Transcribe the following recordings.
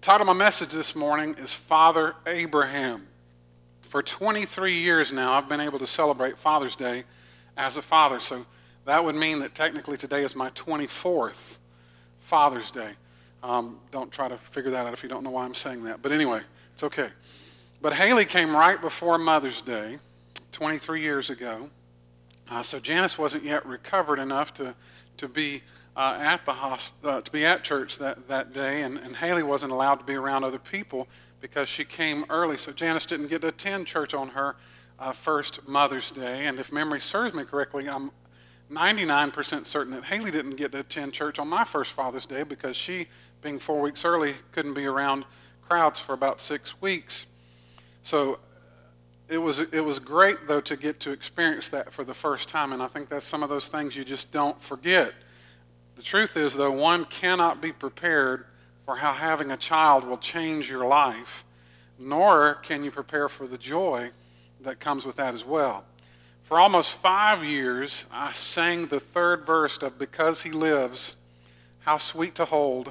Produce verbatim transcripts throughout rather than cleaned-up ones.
title of my message this morning is Father Abraham. For twenty-three years now, I've been able to celebrate Father's Day as a father. So that would mean that technically today is my twenty-fourth Father's Day. Um, don't try to figure that out if you don't know why I'm saying that. But anyway, it's okay. But Haley came right before Mother's Day, twenty-three years ago. Uh, so Janice wasn't yet recovered enough to to be uh, at the hosp- uh, to be at church that, that day, and, and Haley wasn't allowed to be around other people because she came early. So Janice didn't get to attend church on her uh, first Mother's Day. And if memory serves me correctly, I'm ninety-nine percent certain that Haley didn't get to attend church on my first Father's Day because she, being four weeks early, couldn't be around crowds for about six weeks. So it was it was great, though, to get to experience that for the first time, and I think that's some of those things you just don't forget. The truth is, though, one cannot be prepared for how having a child will change your life, nor can you prepare for the joy that comes with that as well. For almost five years, I sang the third verse of Because He Lives, How Sweet to Hold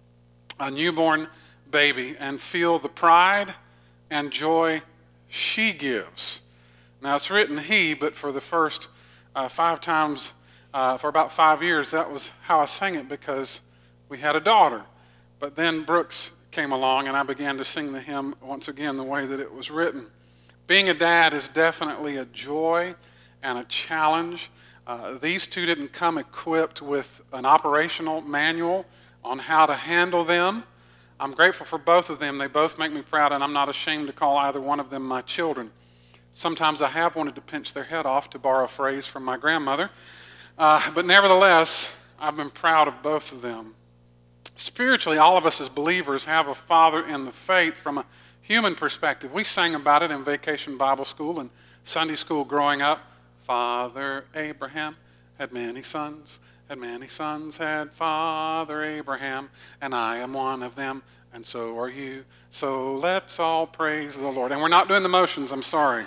a Newborn Baby and Feel the Pride and Joy She Gives. Now it's written He, but for the first uh, five times, uh, for about five years, that was how I sang it because we had a daughter. But then Brooks came along and I began to sing the hymn once again the way that it was written. Being a dad is definitely a joy and a challenge. Uh, these two didn't come equipped with an operational manual on how to handle them. I'm grateful for both of them. They both make me proud, and I'm not ashamed to call either one of them my children. Sometimes I have wanted to pinch their head off, to borrow a phrase from my grandmother. Uh, but nevertheless, I've been proud of both of them. Spiritually, all of us as believers have a father in the faith from a human perspective. We sang about it in Vacation Bible School and Sunday school growing up. Father Abraham had many sons, had many sons, had Father Abraham, and I am one of them, and so are you. So let's all praise the Lord. And we're not doing the motions, I'm sorry.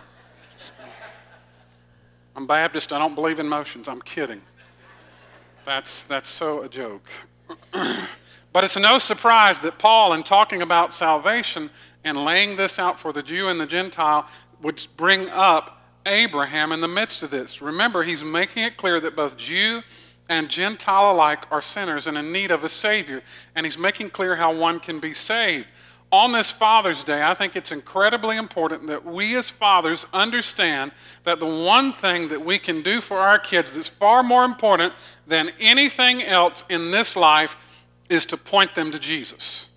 I'm Baptist, I don't believe in motions, I'm kidding. That's, that's so a joke. But it's no surprise that Paul, in talking about salvation and laying this out for the Jew and the Gentile, would bring up Abraham in the midst of this. Remember, he's making it clear that both Jew and Gentile alike are sinners and in need of a Savior. And he's making clear how one can be saved. On this Father's Day, I think it's incredibly important that we as fathers understand that the one thing that we can do for our kids that's far more important than anything else in this life is to point them to Jesus.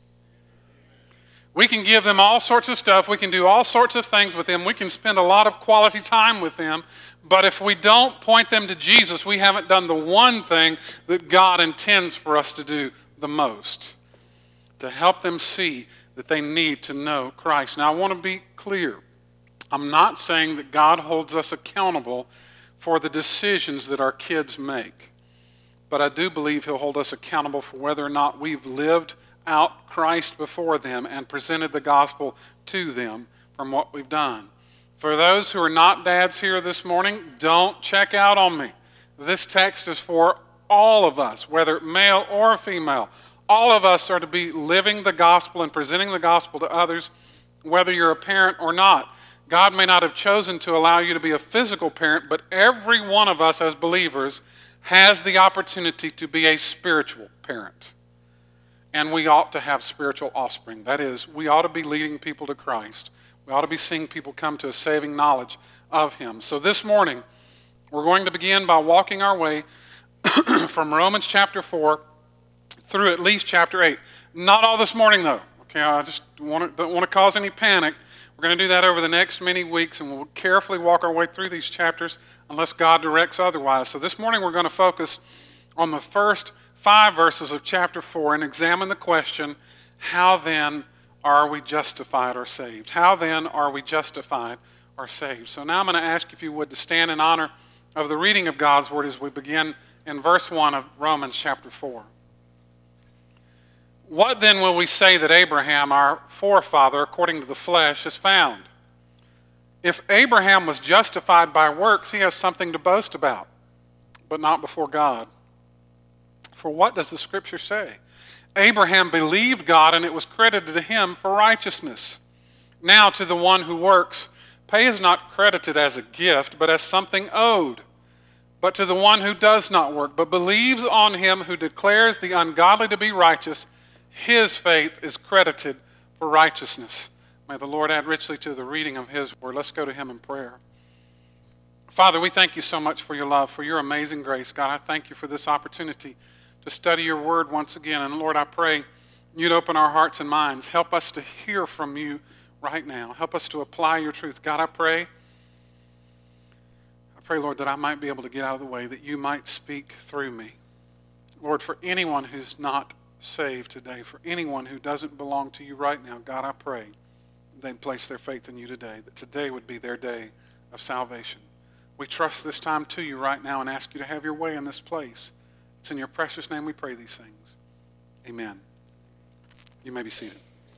We can give them all sorts of stuff. We can do all sorts of things with them. We can spend a lot of quality time with them. But if we don't point them to Jesus, we haven't done the one thing that God intends for us to do the most, to help them see that they need to know Christ. Now, I want to be clear. I'm not saying that God holds us accountable for the decisions that our kids make. But I do believe He'll hold us accountable for whether or not we've lived out Christ before them and presented the gospel to them from what we've done. For those who are not dads here this morning, don't check out on me. This text is for all of us, whether male or female. All of us are to be living the gospel and presenting the gospel to others, whether you're a parent or not. God may not have chosen to allow you to be a physical parent, but every one of us as believers has the opportunity to be a spiritual parent. And we ought to have spiritual offspring. That is, we ought to be leading people to Christ. We ought to be seeing people come to a saving knowledge of Him. So this morning, we're going to begin by walking our way from Romans chapter four through at least chapter eight. Not all this morning, though. Okay, I just want to, don't want to cause any panic. We're going to do that over the next many weeks, and we'll carefully walk our way through these chapters unless God directs otherwise. So this morning, we're going to focus on the first five verses of chapter four and examine the question, how then are we justified or saved? How then are we justified or saved? So now I'm going to ask if you would to stand in honor of the reading of God's Word as we begin in verse one of Romans chapter four. What then will we say that Abraham, our forefather, according to the flesh, has found? If Abraham was justified by works, he has something to boast about, but not before God. For what does the Scripture say? Abraham believed God, and it was credited to him for righteousness. Now to the one who works, pay is not credited as a gift, but as something owed. But to the one who does not work, but believes on him who declares the ungodly to be righteous, his faith is credited for righteousness. May the Lord add richly to the reading of his word. Let's go to him in prayer. Father, we thank you so much for your love, for your amazing grace. God, I thank you for this opportunity to study your word once again. And Lord, I pray you'd open our hearts and minds. Help us to hear from you right now. Help us to apply your truth. God, I pray, I pray, Lord, that I might be able to get out of the way, that you might speak through me. Lord, for anyone who's not saved today, for anyone who doesn't belong to you right now, God, I pray they'd place their faith in you today, that today would be their day of salvation. We trust this time to you right now and ask you to have your way in this place. It's in your precious name we pray these things. Amen. You may be seated.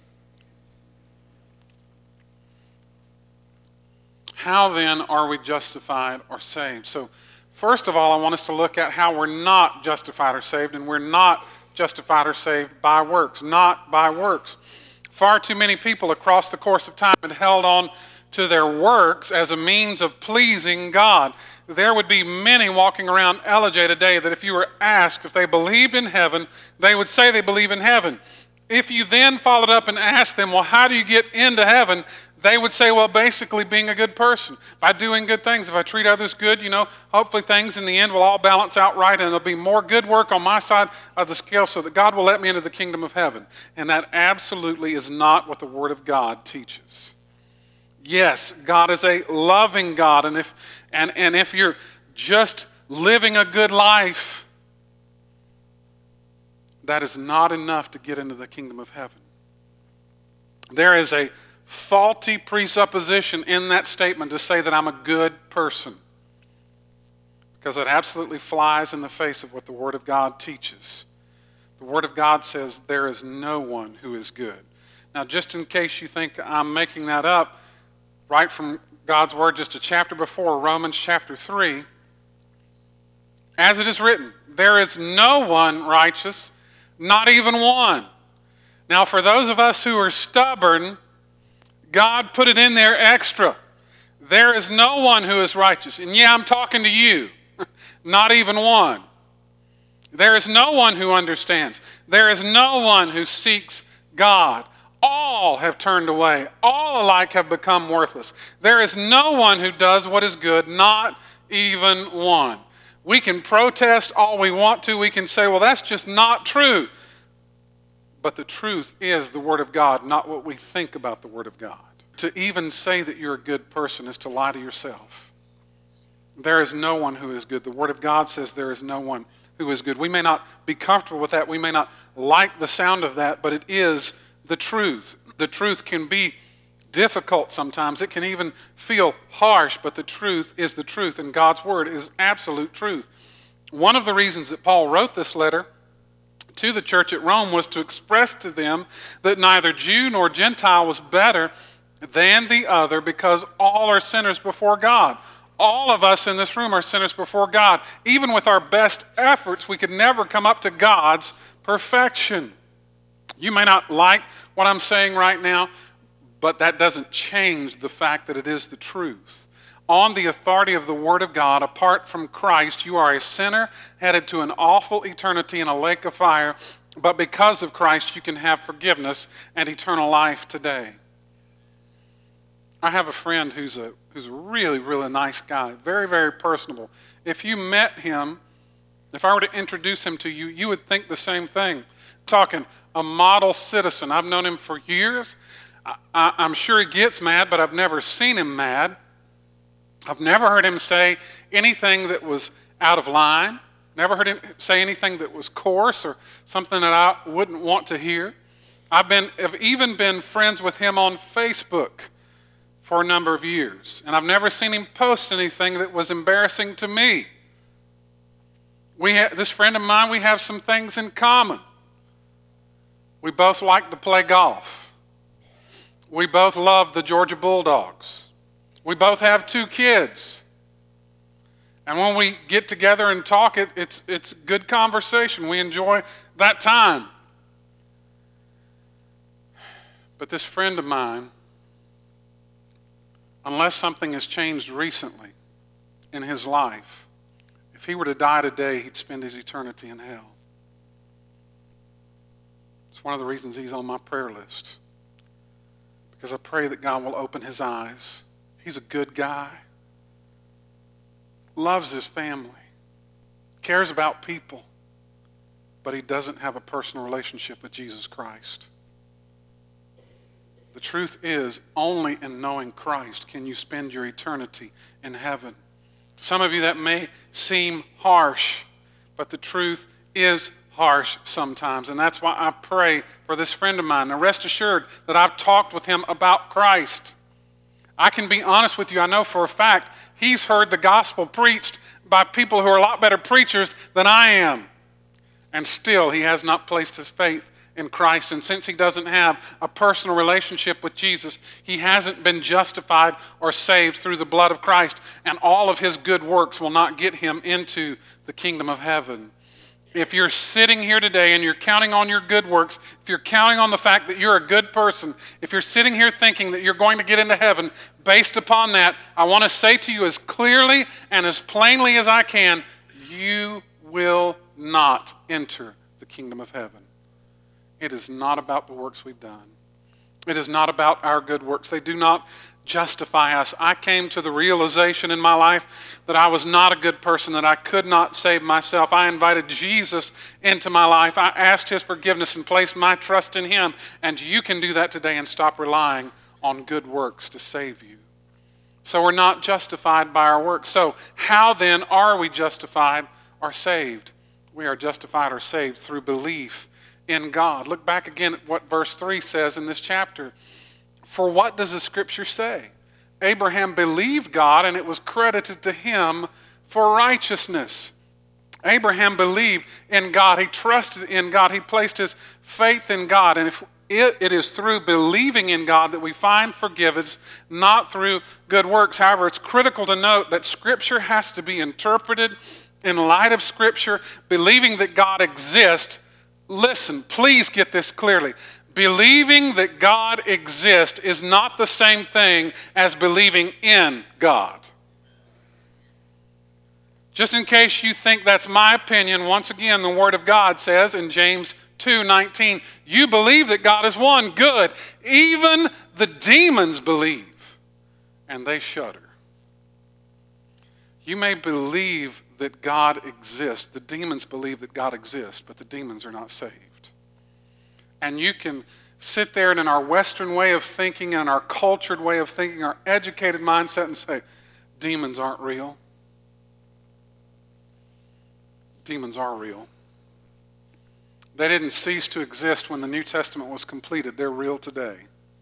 How then are we justified or saved? So first of all, I want us to look at how we're not justified or saved, and we're not justified or saved by works, not by works. Far too many people across the course of time had held on to their works as a means of pleasing God. There would be many walking around L J today that if you were asked if they believed in heaven, they would say they believe in heaven. If you then followed up and asked them, well, how do you get into heaven? They would say, well, basically being a good person, by doing good things. If I treat others good, you know, hopefully things in the end will all balance out right, and there'll be more good work on my side of the scale so that God will let me into the kingdom of heaven. And that absolutely is not what the Word of God teaches. Yes, God is a loving God, and if and, and if you're just living a good life, that is not enough to get into the kingdom of heaven. There is a faulty presupposition in that statement to say that I'm a good person, because it absolutely flies in the face of what the Word of God teaches. The Word of God says there is no one who is good. Now, just in case you think I'm making that up, right from God's Word just a chapter before, Romans chapter three, as it is written, there is no one righteous, not even one. Now, for those of us who are stubborn, God put it in there extra. There is no one who is righteous. And yeah, I'm talking to you. Not even one. There is no one who understands. There is no one who seeks God. All have turned away. All alike have become worthless. There is no one who does what is good, not even one. We can protest all we want to. We can say, well, that's just not true. But the truth is the Word of God, not what we think about the Word of God. To even say that you're a good person is to lie to yourself. There is no one who is good. The Word of God says there is no one who is good. We may not be comfortable with that. We may not like the sound of that, but it is the truth. The truth can be difficult sometimes. It can even feel harsh, but the truth is the truth, and God's Word is absolute truth. One of the reasons that Paul wrote this letter to the church at Rome was to express to them that neither Jew nor Gentile was better than the other, because all are sinners before God. All of us in this room are sinners before God. Even with our best efforts, we could never come up to God's perfection. You may not like what I'm saying right now, but that doesn't change the fact that it is the truth. On the authority of the Word of God, apart from Christ, you are a sinner headed to an awful eternity in a lake of fire, but because of Christ, you can have forgiveness and eternal life today. I have a friend who's a who's a really, really nice guy, very, very personable. If you met him, if I were to introduce him to you, you would think the same thing. Talking a model citizen. I've known him for years. I, I, I'm sure he gets mad, but I've never seen him mad. I've never heard him say anything that was out of line. Never heard him say anything that was coarse or something that I wouldn't want to hear. I've been, have even been friends with him on Facebook for a number of years, and I've never seen him post anything that was embarrassing to me. We ha- this friend of mine, we have some things in common. We both like to play golf. We both love the Georgia Bulldogs. We both have two kids. And when we get together and talk, it, it's, it's good conversation. We enjoy that time. But this friend of mine, unless something has changed recently in his life, if he were to die today, he'd spend his eternity in hell. It's one of the reasons he's on my prayer list. Because I pray that God will open his eyes. He's a good guy. Loves his family. Cares about people. But he doesn't have a personal relationship with Jesus Christ. The truth is, only in knowing Christ can you spend your eternity in heaven. Some of you, that may seem harsh, but the truth is harsh sometimes. And that's why I pray for this friend of mine. Now rest assured that I've talked with him about Christ. I can be honest with you. I know for a fact he's heard the gospel preached by people who are a lot better preachers than I am. And still he has not placed his faith in Christ. And since he doesn't have a personal relationship with Jesus, he hasn't been justified or saved through the blood of Christ. And all of his good works will not get him into the kingdom of heaven. If you're sitting here today and you're counting on your good works, if you're counting on the fact that you're a good person, if you're sitting here thinking that you're going to get into heaven based upon that, I want to say to you as clearly and as plainly as I can, you will not enter the kingdom of heaven. It is not about the works we've done. It is not about our good works. They do not justify us. I came to the realization in my life that I was not a good person, that I could not save myself. I invited Jesus into my life. I asked his forgiveness and placed my trust in him. And you can do that today and stop relying on good works to save you. So we're not justified by our works. So how then are we justified or saved? We are justified or saved through belief in God. Look back again at what verse three says in this chapter. For what does the scripture say? Abraham believed God and it was credited to him for righteousness. Abraham believed in God. He trusted in God. He placed his faith in God. And if it, it is through believing in God that we find forgiveness, not through good works. However, it's critical to note that scripture has to be interpreted in light of scripture, believing that God exists. Listen, please get this clearly. Believing that God exists is not the same thing as believing in God. Just in case you think that's my opinion, once again, the Word of God says in James two nineteen, you believe that God is one. Good. Even the demons believe, and they shudder. You may believe that God exists. The demons believe that God exists, but the demons are not saved. And you can sit there and in our Western way of thinking and our cultured way of thinking, our educated mindset and say, demons aren't real. Demons are real. They didn't cease to exist when the New Testament was completed. They're real today.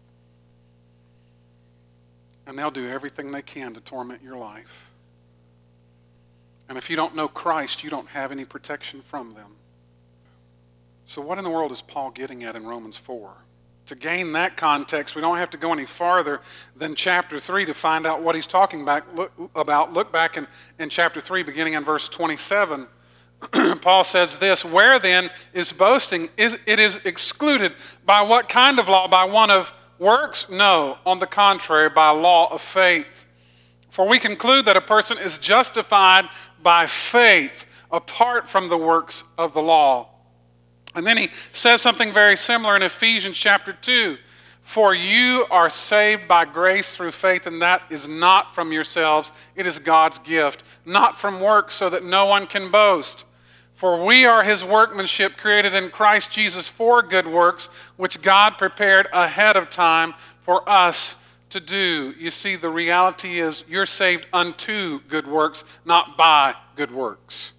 And they'll do everything they can to torment your life. And if you don't know Christ, you don't have any protection from them. So what in the world is Paul getting at in Romans four? To gain that context, we don't have to go any farther than chapter three to find out what he's talking about. Look, about. Look back in, in chapter three, beginning in verse twenty-seven. Paul says this, where then is boasting? Is, it is excluded. By what kind of law? By one of works? No, on the contrary, by law of faith. For we conclude that a person is justified by faith apart from the works of the law. And then he says something very similar in Ephesians chapter two. For you are saved by grace through faith, and that is not from yourselves. It is God's gift, not from works, so that no one can boast. For we are his workmanship, created in Christ Jesus for good works, which God prepared ahead of time for us to do. You see, the reality is you're saved unto good works, not by good works.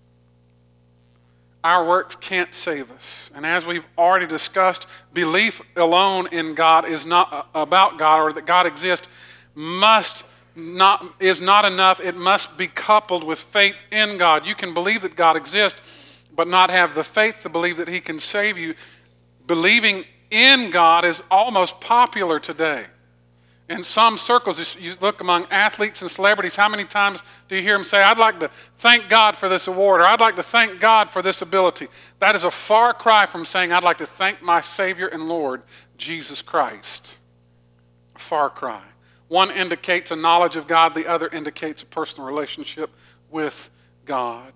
Our works can't save us. And as we've already discussed, belief alone in God is not about God, or that God exists, must not is not enough. It must be coupled with faith in God. You can believe that God exists, but not have the faith to believe that he can save you. Believing in God is almost popular today. In some circles, you look among athletes and celebrities, how many times do you hear them say, I'd like to thank God for this award, or I'd like to thank God for this ability? That is a far cry from saying, I'd like to thank my Savior and Lord, Jesus Christ. A far cry. One indicates a knowledge of God, the other indicates a personal relationship with God.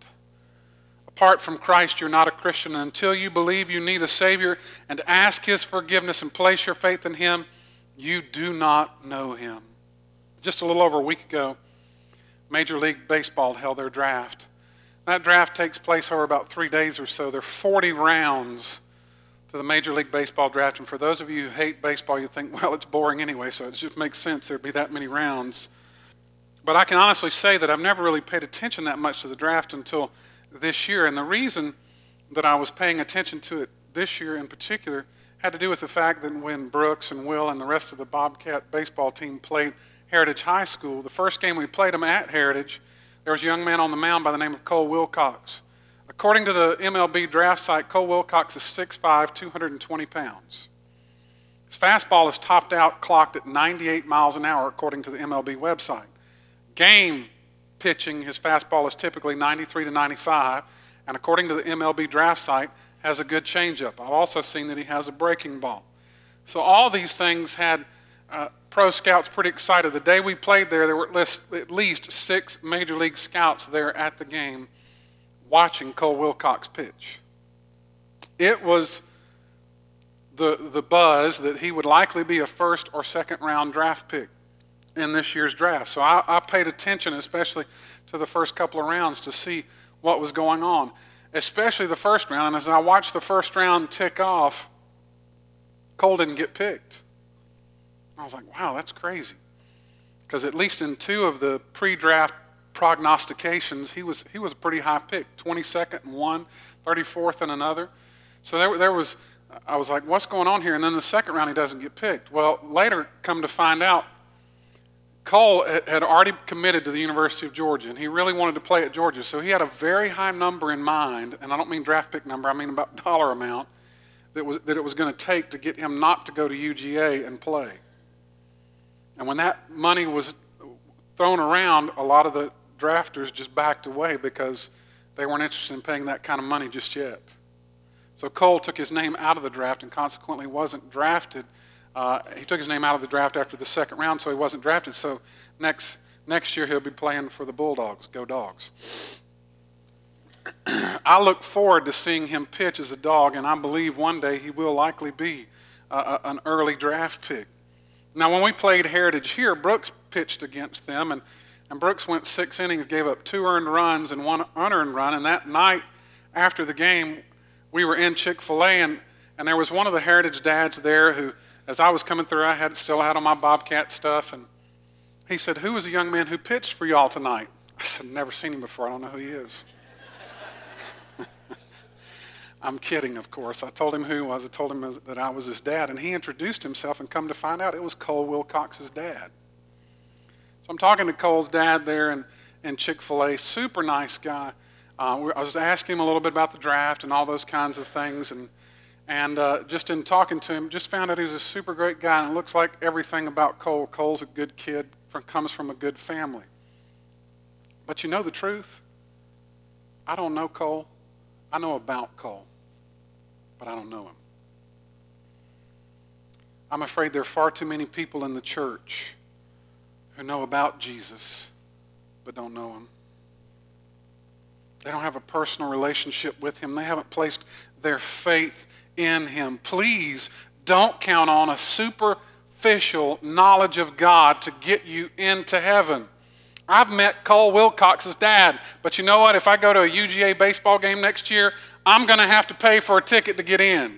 Apart from Christ, you're not a Christian. And until you believe you need a Savior and ask His forgiveness and place your faith in Him, you do not know Him. Just a little over a week ago, Major League Baseball held their draft. That draft takes place over about three days or so. There are forty rounds to the Major League Baseball draft. And for those of you who hate baseball, you think, well, it's boring anyway, so it just makes sense there'd be that many rounds. But I can honestly say that I've never really paid attention that much to the draft until this year. And the reason that I was paying attention to it this year in particular had to do with the fact that when Brooks and Will and the rest of the Bobcat baseball team played Heritage High School, the first game we played them at Heritage, there was a young man on the mound by the name of Cole Wilcox. According to the M L B draft site, Cole Wilcox is six five, two hundred twenty pounds. His fastball is topped out, clocked at ninety-eight miles an hour, according to the M L B website. Game pitching, his fastball is typically ninety-three to ninety-five, and according to the M L B draft site, has a good changeup. I've also seen that he has a breaking ball. So all these things had uh, pro scouts pretty excited. The day we played there, there were at least six Major League scouts there at the game watching Cole Wilcox pitch. It was the, the buzz that he would likely be a first or second round draft pick in this year's draft. So I, I paid attention, especially to the first couple of rounds, to see what was going on, especially the first round. And as I watched the first round tick off, Cole didn't get picked. I was like, wow, that's crazy. Because at least in two of the pre-draft prognostications, he was he was a pretty high pick, twenty-second in one, thirty-fourth in another. So there, there was, I was like, what's going on here? And then the second round, he doesn't get picked. Well, later, come to find out, Cole had already committed to the University of Georgia, and he really wanted to play at Georgia. So he had a very high number in mind, and I don't mean draft pick number, I mean about dollar amount, that was that it was going to take to get him not to go to U G A and play. And when that money was thrown around, a lot of the drafters just backed away because they weren't interested in paying that kind of money just yet. So Cole took his name out of the draft and consequently wasn't drafted. Uh, he took his name out of the draft after the second round, so he wasn't drafted. So next next year he'll be playing for the Bulldogs. Go Dogs. I look forward to seeing him pitch as a Dog, and I believe one day he will likely be uh, an early draft pick. Now, when we played Heritage here, Brooks pitched against them, and, and Brooks went six innings, gave up two earned runs and one unearned run. And that night after the game, we were in Chick-fil-A, and, and there was one of the Heritage dads there who, as I was coming through, I had still had on my Bobcat stuff, and he said, "Who was the young man who pitched for y'all tonight?" I said, "Never seen him before. I don't know who he is." I'm kidding, of course. I told him who he was. I told him that I was his dad, and he introduced himself, and come to find out it was Cole Wilcox's dad. So I'm talking to Cole's dad there in, in Chick-fil-A, super nice guy. Uh, I was asking him a little bit about the draft and all those kinds of things, and and uh, just in talking to him, just found out he was a super great guy, and it looks like everything about Cole. Cole's a good kid, from, comes from a good family. But you know the truth? I don't know Cole. I know about Cole, but I don't know him. I'm afraid there are far too many people in the church who know about Jesus, but don't know him. They don't have a personal relationship with him. They haven't placed their faith in him. Please don't count on a superficial knowledge of God to get you into heaven. I've met Cole Wilcox's dad, but you know what? If I go to a U G A baseball game next year, I'm going to have to pay for a ticket to get in.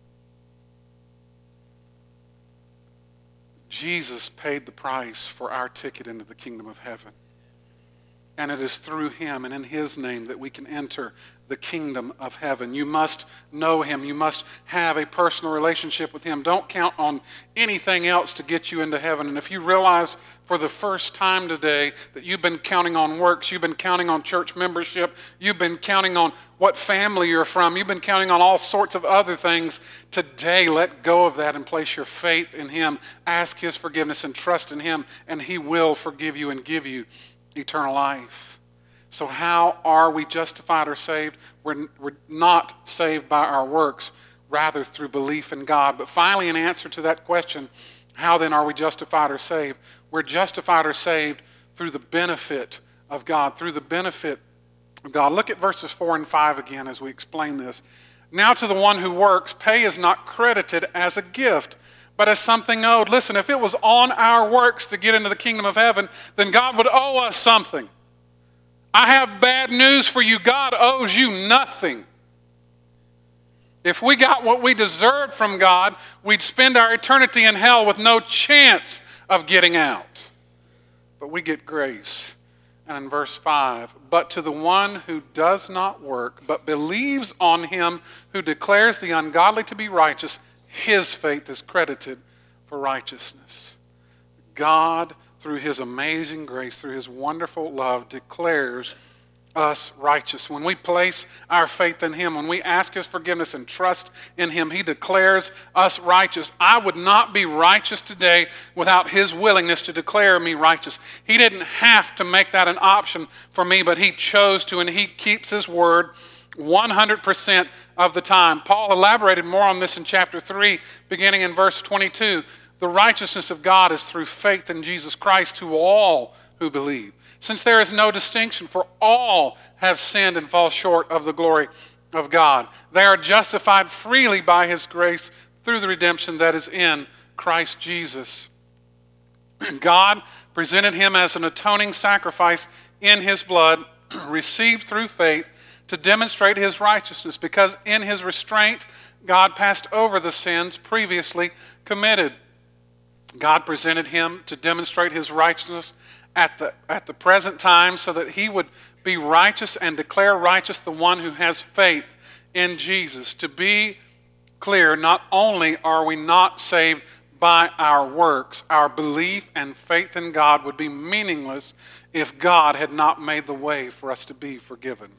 Jesus paid the price for our ticket into the kingdom of heaven. And it is through him and in his name that we can enter the kingdom of heaven. You must know him. You must have a personal relationship with him. Don't count on anything else to get you into heaven. And if you realize for the first time today that you've been counting on works, you've been counting on church membership, you've been counting on what family you're from, you've been counting on all sorts of other things, today let go of that and place your faith in him. Ask his forgiveness and trust in him, and he will forgive you and give you eternal life. So how are we justified or saved? We're, we're not saved by our works. rather through belief in God. But finally, in answer to that question, how then are we justified or saved? We're justified or saved through the benefit of God, through the benefit of God. Look at verses four and five again as we explain this. Now to the one who works, pay is not credited as a gift, but as something owed. Listen, if it was on our works to get into the kingdom of heaven, then God would owe us something. I have bad news for you. God owes you nothing. If we got what we deserved from God, we'd spend our eternity in hell with no chance of getting out. But we get grace. And in verse five, but to the one who does not work, but believes on him who declares the ungodly to be righteous, his faith is credited for righteousness. God, through his amazing grace, through his wonderful love, declares us righteous. When we place our faith in him, when we ask his forgiveness and trust in him, he declares us righteous. I would not be righteous today without his willingness to declare me righteous. He didn't have to make that an option for me, but he chose to, and he keeps his word one hundred percent of the time. Paul elaborated more on this in chapter three, beginning in verse twenty-two. The righteousness of God is through faith in Jesus Christ to all who believe, since there is no distinction, for all have sinned and fall short of the glory of God. They are justified freely by his grace through the redemption that is in Christ Jesus. God presented him as an atoning sacrifice in his blood, received through faith, to demonstrate his righteousness, because in his restraint, God passed over the sins previously committed. God presented him to demonstrate his righteousness at the, at the present time, so that he would be righteous and declare righteous the one who has faith in Jesus. To be clear, not only are we not saved by our works, our belief and faith in God would be meaningless if God had not made the way for us to be forgiven.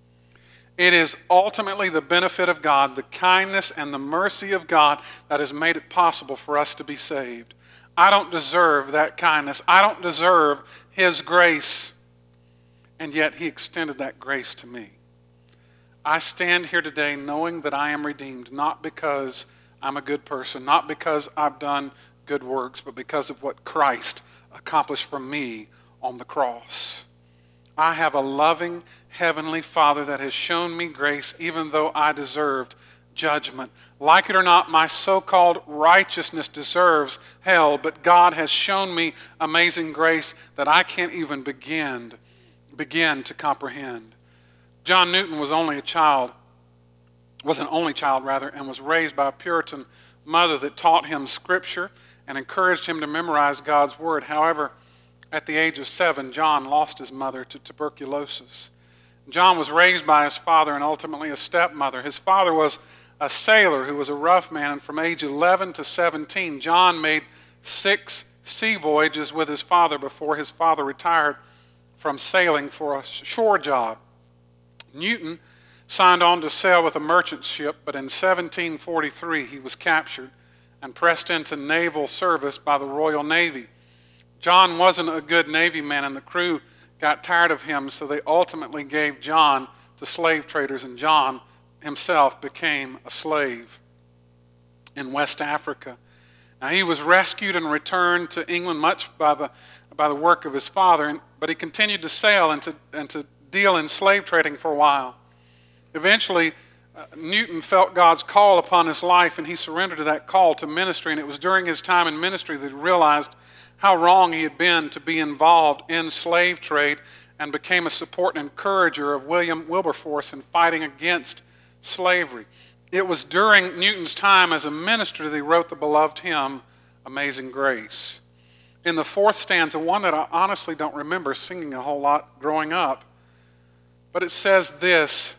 It is ultimately the benefit of God, the kindness and the mercy of God that has made it possible for us to be saved. I don't deserve that kindness. I don't deserve his grace. And yet he extended that grace to me. I stand here today knowing that I am redeemed, not because I'm a good person, not because I've done good works, but because of what Christ accomplished for me on the cross. I have a loving heavenly Father that has shown me grace even though I deserved judgment. Like it or not, my so-called righteousness deserves hell, but God has shown me amazing grace that I can't even begin, begin to comprehend. John Newton was only a child, was an only child rather, and was raised by a Puritan mother that taught him Scripture and encouraged him to memorize God's Word. However, at the age of seven, John lost his mother to tuberculosis. John was raised by his father and ultimately a stepmother. His father was a sailor who was a rough man, and from age eleven to seventeen, John made six sea voyages with his father before his father retired from sailing for a shore job. Newton signed on to sail with a merchant ship, but in seventeen forty-three he was captured and pressed into naval service by the Royal Navy. John wasn't a good Navy man, and the crew got tired of him, so they ultimately gave John to slave traders, and John himself became a slave in West Africa. Now, he was rescued and returned to England much by the, by the work of his father, but he continued to sail and to, and to deal in slave trading for a while. Eventually, uh, Newton felt God's call upon his life, and he surrendered to that call to ministry, and it was during his time in ministry that he realized how wrong he had been to be involved in slave trade, and became a support and encourager of William Wilberforce in fighting against slavery. It was during Newton's time as a minister that he wrote the beloved hymn, Amazing Grace. In the fourth stanza, one that I honestly don't remember singing a whole lot growing up, but it says this: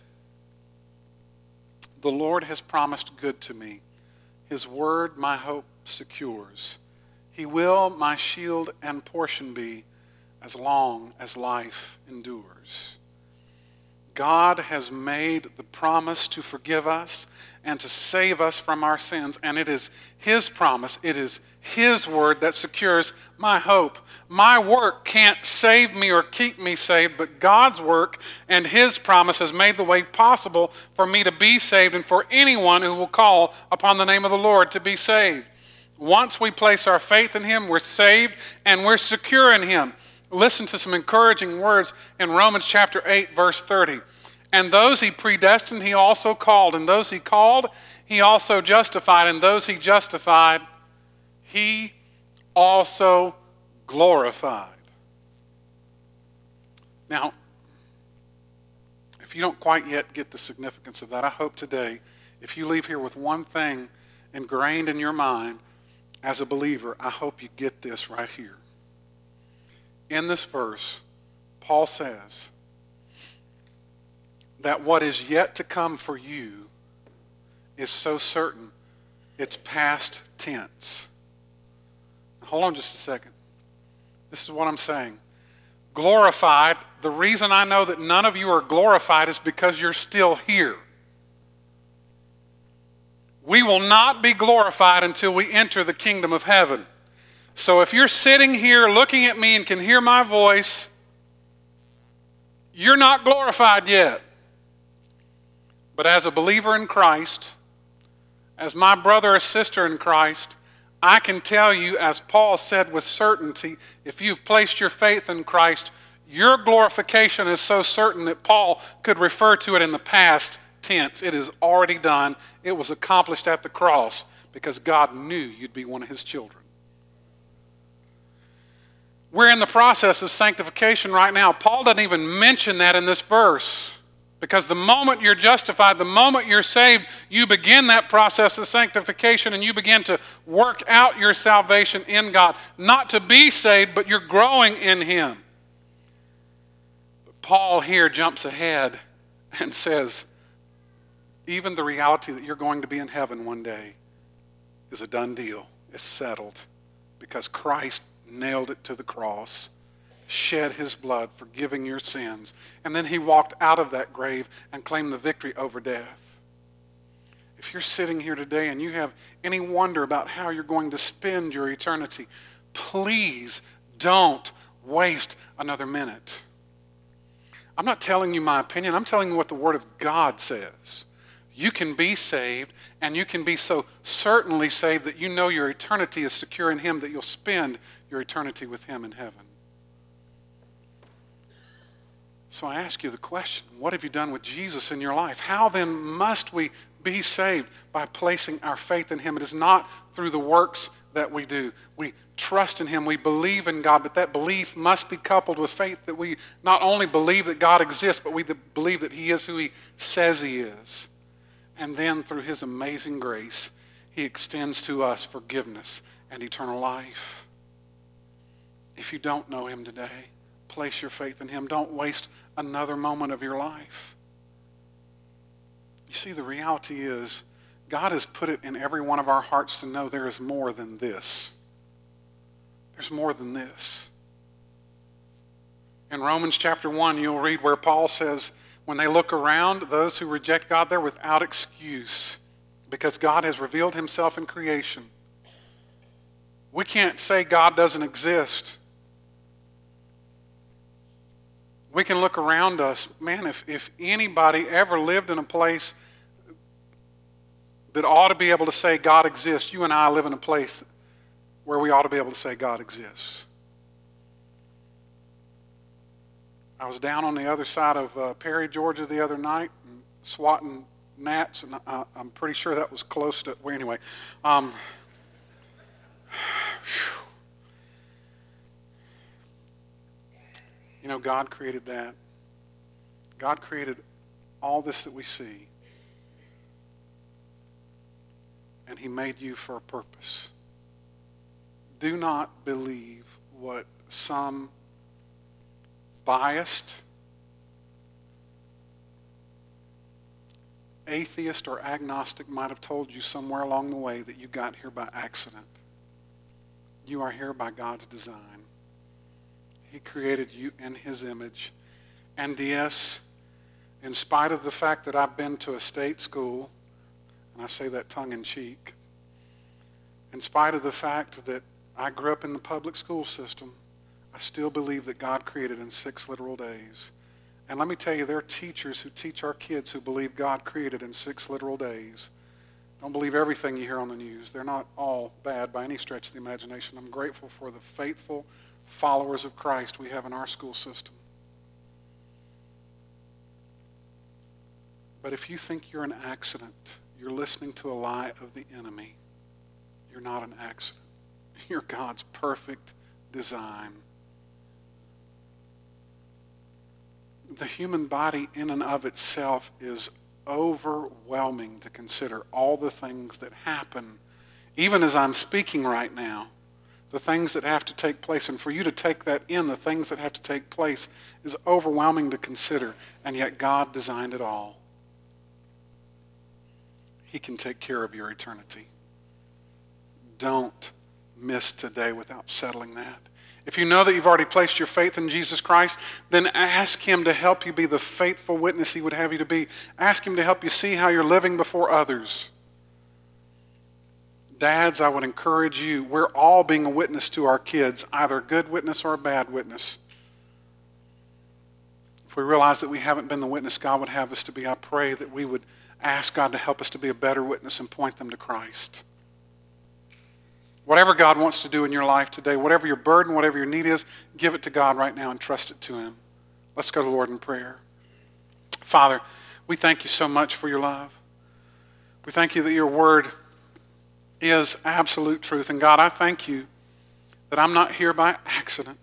the Lord has promised good to me. His word my hope secures. He will my shield and portion be as long as life endures. God has made the promise to forgive us and to save us from our sins, and it is his promise, it is His word that secures my hope. My work can't save me or keep me saved, but God's work and His promise has made the way possible for me to be saved and for anyone who will call upon the name of the Lord to be saved. Once we place our faith in Him, we're saved and we're secure in Him. Listen to some encouraging words in Romans chapter eight, verse thirty. And those He predestined, He also called. And those He called, He also justified. And those He justified, He also glorified. Now, if you don't quite yet get the significance of that, I hope today, if you leave here with one thing ingrained in your mind as a believer, I hope you get this right here. In this verse, Paul says that what is yet to come for you is so certain it's past tense. Hold on just a second. This is what I'm saying. Glorified, the reason I know that none of you are glorified is because you're still here. We will not be glorified until we enter the kingdom of heaven. So if you're sitting here looking at me and can hear my voice, you're not glorified yet. But as a believer in Christ, as my brother or sister in Christ, I can tell you, as Paul said with certainty, if you've placed your faith in Christ, your glorification is so certain that Paul could refer to it in the past tense. It is already done. It was accomplished at the cross because God knew you'd be one of His children. We're in the process of sanctification right now. Paul doesn't even mention that in this verse. Because the moment you're justified, the moment you're saved, you begin that process of sanctification and you begin to work out your salvation in God. Not to be saved, but you're growing in Him. But Paul here jumps ahead and says, even the reality that you're going to be in heaven one day is a done deal. It's settled because Christ nailed it to the cross, shed His blood, forgiving your sins. And then He walked out of that grave and claimed the victory over death. If you're sitting here today and you have any wonder about how you're going to spend your eternity, please don't waste another minute. I'm not telling you my opinion. I'm telling you what the Word of God says. You can be saved, and you can be so certainly saved that you know your eternity is secure in Him, that you'll spend your eternity with Him in heaven. So I ask you the question, what have you done with Jesus in your life? How then must we be saved? By placing our faith in Him. It is not through the works that we do. We trust in Him. We believe in God, but that belief must be coupled with faith that we not only believe that God exists, but we believe that He is who He says He is. And then through His amazing grace, He extends to us forgiveness and eternal life. If you don't know Him today, place your faith in Him. Don't waste another moment of your life. You see, the reality is God has put it in every one of our hearts to know there is more than this. There's more than this. In Romans chapter one, you'll read where Paul says, when they look around, those who reject God, they're without excuse because God has revealed Himself in creation. We can't say God doesn't exist. We can look around us. Man, if, if anybody ever lived in a place that ought to be able to say God exists, you and I live in a place where we ought to be able to say God exists. I was down on the other side of uh, Perry, Georgia the other night, and swatting gnats, and I, I'm pretty sure that was close to, well, anyway. Um, You know, God created that. God created all this that we see. And He made you for a purpose. Do not believe what some biased, atheist or agnostic might have told you somewhere along the way that you got here by accident. You are here by God's design. He created you in His image. And yes, in spite of the fact that I've been to a state school, and I say that tongue in cheek, in spite of the fact that I grew up in the public school system, I still believe that God created in six literal days. And let me tell you, there are teachers who teach our kids who believe God created in six literal days. Don't believe everything you hear on the news. They're not all bad by any stretch of the imagination. I'm grateful for the faithful followers of Christ we have in our school system. But if you think you're an accident, you're listening to a lie of the enemy. You're not an accident. You're God's perfect design. The human body in and of itself is overwhelming to consider. All the things that happen, even as I'm speaking right now, the things that have to take place, and for you to take that in, the things that have to take place is overwhelming to consider, and yet God designed it all. He can take care of your eternity. Don't miss today without settling that. If you know that you've already placed your faith in Jesus Christ, then ask him to help you be the faithful witness he would have you to be. Ask him to help you see how you're living before others. Dads, I would encourage you, we're all being a witness to our kids, either a good witness or a bad witness. If we realize that we haven't been the witness God would have us to be, I pray that we would ask God to help us to be a better witness and point them to Christ. Whatever God wants to do in your life today, whatever your burden, whatever your need is, give it to God right now and trust it to him. Let's go to the Lord in prayer. Father, we thank you so much for your love. We thank you that your word is absolute truth. And God, I thank you that I'm not here by accident.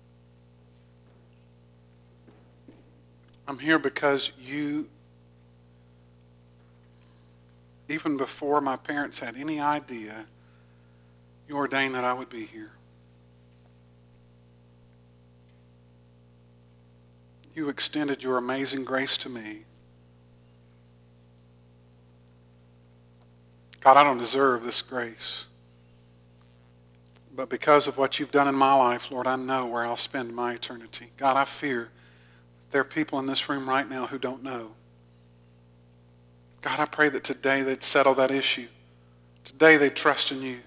I'm here because you, even before my parents had any idea, you ordained that I would be here. You extended your amazing grace to me. God, I don't deserve this grace. But because of what you've done in my life, Lord, I know where I'll spend my eternity. God, I fear that there are people in this room right now who don't know. God, I pray that today they'd settle that issue. Today they'd trust in you.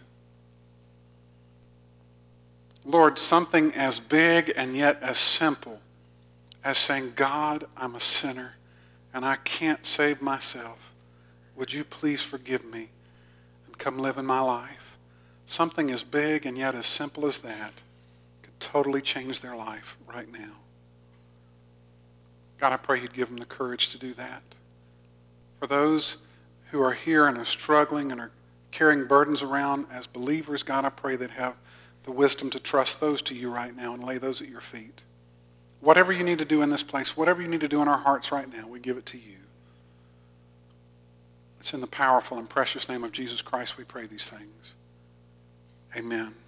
Lord, something as big and yet as simple as saying, God, I'm a sinner and I can't save myself. Would you please forgive me and come live in my life? Something as big and yet as simple as that could totally change their life right now. God, I pray you'd give them the courage to do that. For those who are here and are struggling and are carrying burdens around as believers, God, I pray they'd have the wisdom to trust those to you right now and lay those at your feet. Whatever you need to do in this place, whatever you need to do in our hearts right now, we give it to you. It's in the powerful and precious name of Jesus Christ we pray these things. Amen.